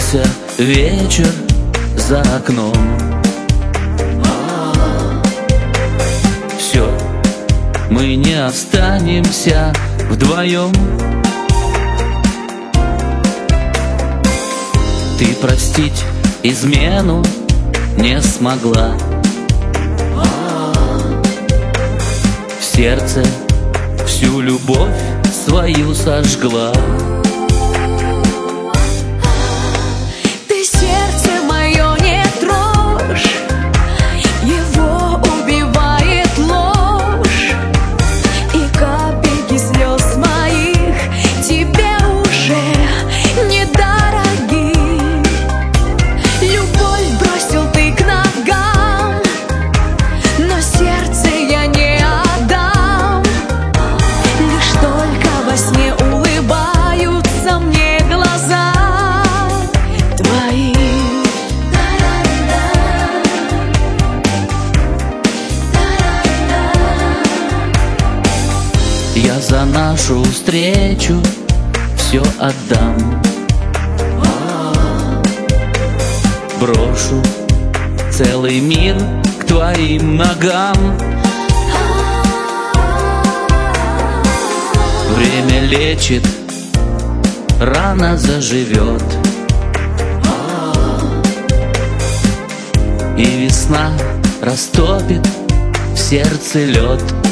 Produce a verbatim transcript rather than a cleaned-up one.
Кончился вечер за окном. Все, мы не останемся вдвоем. Ты простить измену не смогла. В сердце всю любовь свою сожгла. Ты сердце мое не трожь, его убивает ложь, и капельки слез моих тебе уже недороги. Любовь бросил ты к ногам, но сердце я не отдам. Лишь только во сне улыбаются мне глаза твои. Я за нашу встречу все отдам. Брошу целый мир к твоим ногам. Время лечит, рана заживет, и весна растопит в сердце лед.